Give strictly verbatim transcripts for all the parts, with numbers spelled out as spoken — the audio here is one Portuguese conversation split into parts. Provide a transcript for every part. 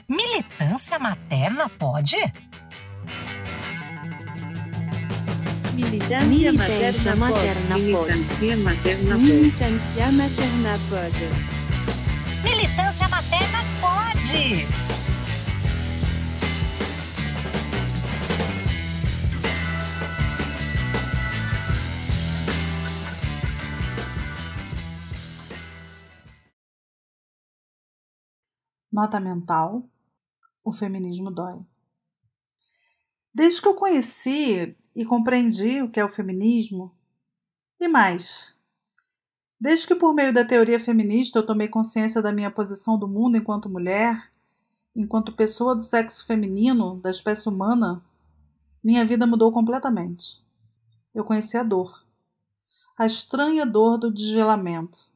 Militância materna pode? Militância materna pode. Militância materna pode. Militância materna pode. Militância materna pode! Nota mental: o feminismo dói. Desde que eu conheci e compreendi o que é o feminismo, e mais, desde que por meio da teoria feminista eu tomei consciência da minha posição do mundo enquanto mulher, enquanto pessoa do sexo feminino, da espécie humana, minha vida mudou completamente. Eu conheci a dor, a estranha dor do desvelamento.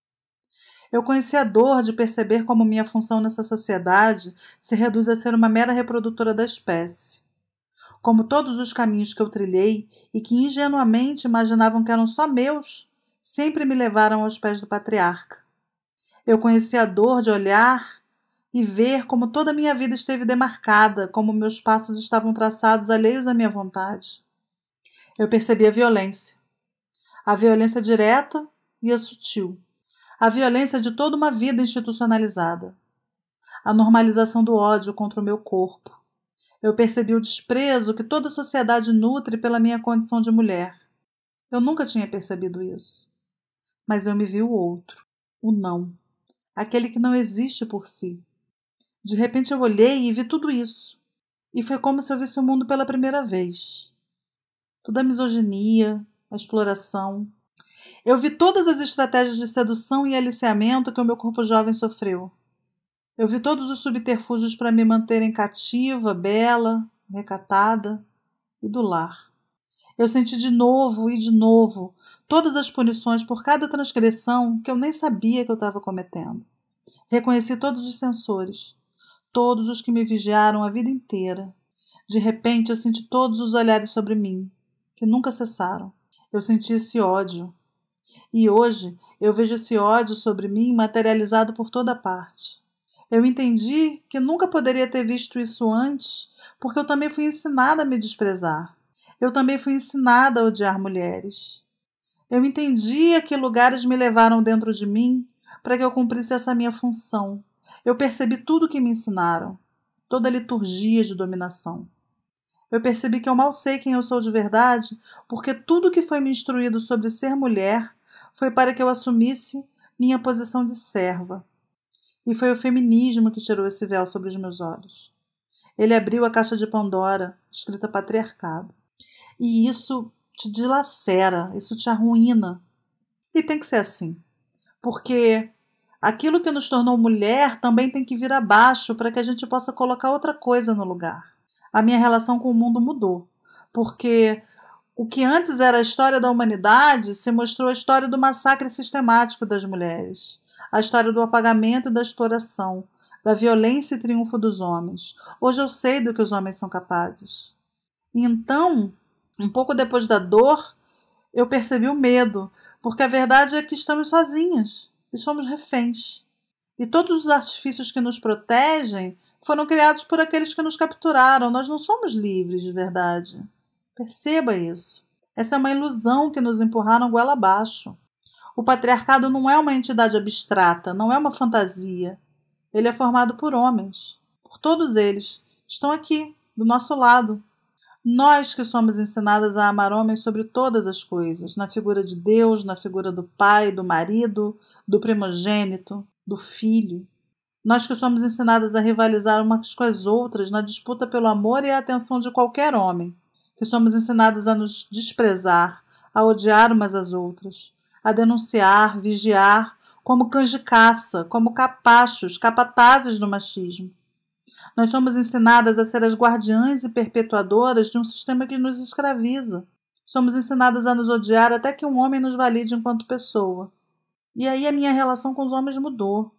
Eu conheci a dor de perceber como minha função nessa sociedade se reduz a ser uma mera reprodutora da espécie. Como todos os caminhos que eu trilhei e que ingenuamente imaginavam que eram só meus, sempre me levaram aos pés do patriarca. Eu conheci a dor de olhar e ver como toda a minha vida esteve demarcada, como meus passos estavam traçados alheios à minha vontade. Eu percebi a violência. A violência direta e a sutil. A violência de toda uma vida institucionalizada. A normalização do ódio contra o meu corpo. Eu percebi o desprezo que toda a sociedade nutre pela minha condição de mulher. Eu nunca tinha percebido isso. Mas eu me vi o outro, o não, aquele que não existe por si. De repente eu olhei e vi tudo isso. E foi como se eu visse o mundo pela primeira vez. Toda a misoginia, a exploração. Eu vi todas as estratégias de sedução e aliciamento que o meu corpo jovem sofreu. Eu vi todos os subterfúgios para me manterem cativa, bela, recatada e do lar. Eu senti de novo e de novo todas as punições por cada transgressão que eu nem sabia que eu estava cometendo. Reconheci todos os censores, todos os que me vigiaram a vida inteira. De repente eu senti todos os olhares sobre mim, que nunca cessaram. Eu senti esse ódio. E hoje eu vejo esse ódio sobre mim materializado por toda parte. Eu entendi que nunca poderia ter visto isso antes, porque eu também fui ensinada a me desprezar. Eu também fui ensinada a odiar mulheres. Eu entendi a que lugares me levaram dentro de mim para que eu cumprisse essa minha função. Eu percebi tudo o que me ensinaram, toda a liturgia de dominação. Eu percebi que eu mal sei quem eu sou de verdade, porque tudo que foi me instruído sobre ser mulher foi para que eu assumisse minha posição de serva. E foi o feminismo que tirou esse véu sobre os meus olhos. Ele abriu a caixa de Pandora, escrita patriarcado. E isso te dilacera, isso te arruína. E tem que ser assim. Porque aquilo que nos tornou mulher também tem que vir abaixo para que a gente possa colocar outra coisa no lugar. A minha relação com o mundo mudou. Porque o que antes era a história da humanidade se mostrou a história do massacre sistemático das mulheres. A história do apagamento e da exploração, da violência e triunfo dos homens. Hoje eu sei do que os homens são capazes. E então, um pouco depois da dor, eu percebi o medo, porque a verdade é que estamos sozinhas e somos reféns. E todos os artifícios que nos protegem foram criados por aqueles que nos capturaram. Nós não somos livres de verdade. Perceba isso. Essa é uma ilusão que nos empurraram goela abaixo. O patriarcado não é uma entidade abstrata, não é uma fantasia. Ele é formado por homens, por todos eles. Estão aqui, do nosso lado. Nós que somos ensinadas a amar homens sobre todas as coisas, na figura de Deus, na figura do pai, do marido, do primogênito, do filho. Nós que somos ensinadas a rivalizar umas com as outras na disputa pelo amor e a atenção de qualquer homem. Que somos ensinadas a nos desprezar, a odiar umas às outras, a denunciar, vigiar, como cães de caça, como capachos, capatazes do machismo. Nós somos ensinadas a ser as guardiãs e perpetuadoras de um sistema que nos escraviza. Somos ensinadas a nos odiar até que um homem nos valide enquanto pessoa. E aí a minha relação com os homens mudou.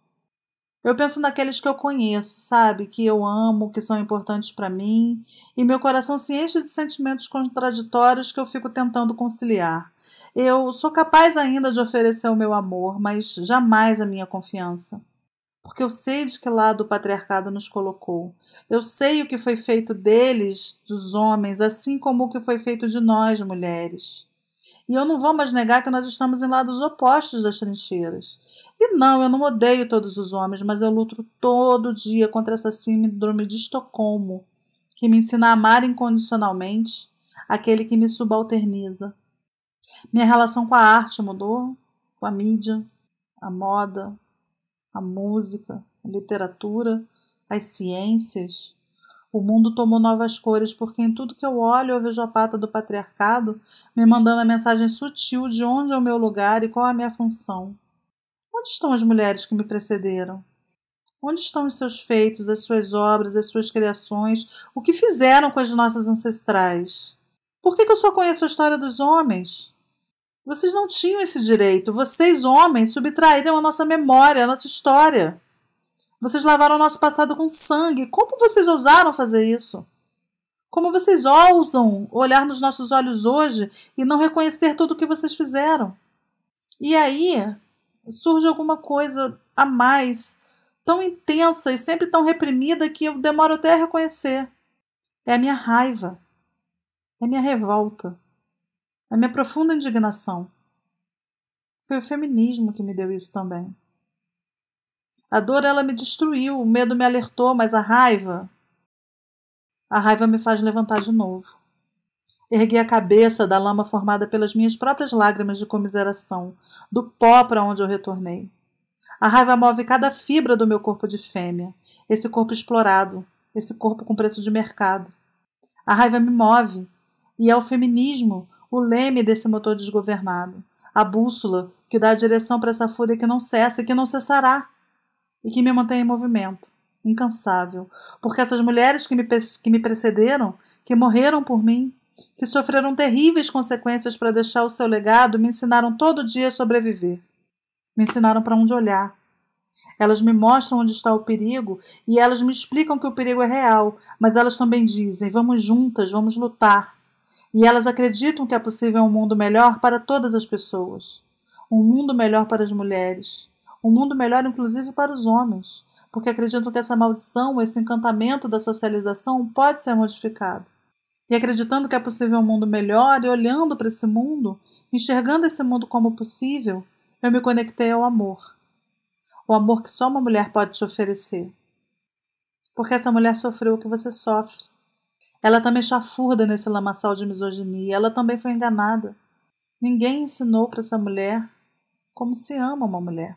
Eu penso naqueles que eu conheço, sabe? Que eu amo, que são importantes para mim. E meu coração se enche de sentimentos contraditórios que eu fico tentando conciliar. Eu sou capaz ainda de oferecer o meu amor, mas jamais a minha confiança. Porque eu sei de que lado o patriarcado nos colocou. Eu sei o que foi feito deles, dos homens, assim como o que foi feito de nós, mulheres. E eu não vou mais negar que nós estamos em lados opostos das trincheiras. E não, eu não odeio todos os homens, mas eu luto todo dia contra essa síndrome de Estocolmo, que me ensina a amar incondicionalmente aquele que me subalterniza. Minha relação com a arte mudou, com a mídia, a moda, a música, a literatura, as ciências. O mundo tomou novas cores, porque em tudo que eu olho eu vejo a pata do patriarcado me mandando a mensagem sutil de onde é o meu lugar e qual é a minha função. Onde estão as mulheres que me precederam? Onde estão os seus feitos, as suas obras, as suas criações, o que fizeram com as nossas ancestrais? Por que que eu só conheço a história dos homens? Vocês não tinham esse direito. Vocês, homens, subtraíram a nossa memória, a nossa história. Vocês lavaram o nosso passado com sangue. Como vocês ousaram fazer isso? Como vocês ousam olhar nos nossos olhos hoje e não reconhecer tudo o que vocês fizeram? E aí surge alguma coisa a mais, tão intensa e sempre tão reprimida que eu demoro até a reconhecer. É a minha raiva. É a minha revolta. A minha profunda indignação. Foi o feminismo que me deu isso também. A dor, ela me destruiu, o medo me alertou, mas a raiva... A raiva me faz levantar de novo. Ergui a cabeça da lama formada pelas minhas próprias lágrimas de comiseração, do pó para onde eu retornei. A raiva move cada fibra do meu corpo de fêmea, esse corpo explorado, esse corpo com preço de mercado. A raiva me move, e é o feminismo o leme desse motor desgovernado, a bússola que dá a direção para essa fúria que não cessa e que não cessará, e que me mantém em movimento, incansável, porque essas mulheres que me, que me precederam, que morreram por mim, que sofreram terríveis consequências para deixar o seu legado, me ensinaram todo dia a sobreviver. Me ensinaram para onde olhar. Elas me mostram onde está o perigo e elas me explicam que o perigo é real, mas elas também dizem, vamos juntas, vamos lutar. E elas acreditam que é possível um mundo melhor para todas as pessoas. Um mundo melhor para as mulheres. Um mundo melhor, inclusive, para os homens. Porque acreditam que essa maldição, esse encantamento da socialização pode ser modificado. E acreditando que é possível um mundo melhor e olhando para esse mundo, enxergando esse mundo como possível, eu me conectei ao amor. O amor que só uma mulher pode te oferecer. Porque essa mulher sofreu o que você sofre. Ela também chafurda nesse lamaçal de misoginia. Ela também foi enganada. Ninguém ensinou para essa mulher como se ama uma mulher.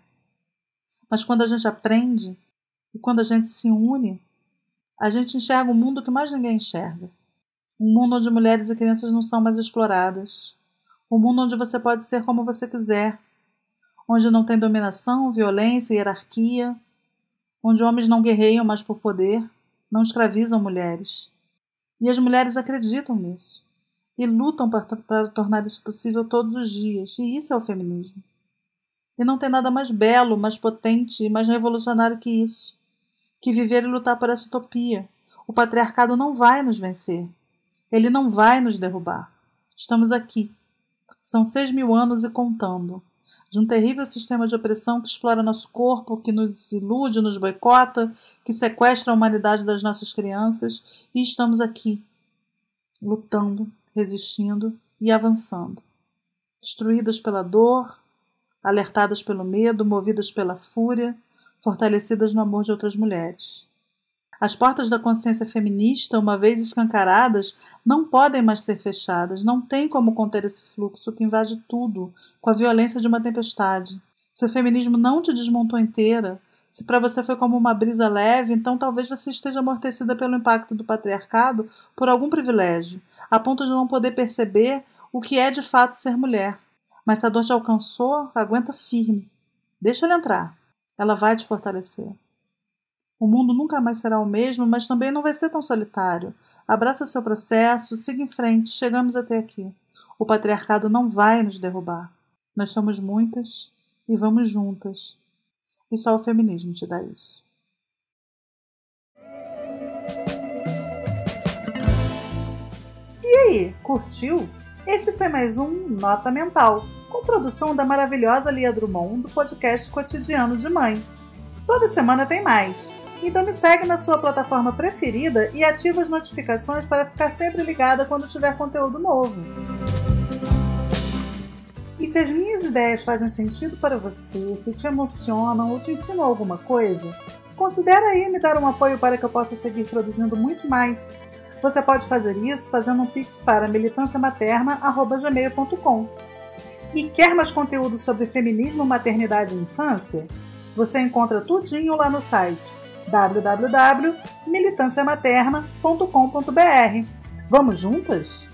Mas quando a gente aprende e quando a gente se une, a gente enxerga um mundo que mais ninguém enxerga. Um mundo onde mulheres e crianças não são mais exploradas. Um mundo onde você pode ser como você quiser. Onde não tem dominação, violência e hierarquia. Onde homens não guerreiam mais por poder, não escravizam mulheres. E as mulheres acreditam nisso. E lutam para, para tornar isso possível todos os dias. E isso é o feminismo. E não tem nada mais belo, mais potente e mais revolucionário que isso. Que viver e lutar por essa utopia. O patriarcado não vai nos vencer. Ele não vai nos derrubar. Estamos aqui. São seis mil anos e contando. De um terrível sistema de opressão que explora nosso corpo, que nos ilude, nos boicota, que sequestra a humanidade das nossas crianças. E estamos aqui, lutando, resistindo e avançando. Destruídas pela dor, alertadas pelo medo, movidas pela fúria, fortalecidas no amor de outras mulheres. As portas da consciência feminista, uma vez escancaradas, não podem mais ser fechadas, não tem como conter esse fluxo que invade tudo, com a violência de uma tempestade. Se o feminismo não te desmontou inteira, se para você foi como uma brisa leve, então talvez você esteja amortecida pelo impacto do patriarcado por algum privilégio, a ponto de não poder perceber o que é de fato ser mulher. Mas se a dor te alcançou, aguenta firme. Deixa ela entrar. Ela vai te fortalecer. O mundo nunca mais será o mesmo, mas também não vai ser tão solitário. Abraça seu processo, siga em frente, chegamos até aqui. O patriarcado não vai nos derrubar. Nós somos muitas e vamos juntas. E só o feminismo te dá isso. E aí, curtiu? Esse foi mais um Nota Mental, com produção da maravilhosa Lia Drummond, do podcast Cotidiano de Mãe. Toda semana tem mais. Então me segue na sua plataforma preferida e ativa as notificações para ficar sempre ligada quando tiver conteúdo novo. E se as minhas ideias fazem sentido para você, se te emocionam ou te ensinam alguma coisa, considera aí me dar um apoio para que eu possa seguir produzindo muito mais. Você pode fazer isso fazendo um pix para militância materna arroba gmail ponto com. E quer mais conteúdo sobre feminismo, maternidade e infância? Você encontra tudinho lá no site w w w ponto militância materna ponto com ponto b r. Vamos juntas?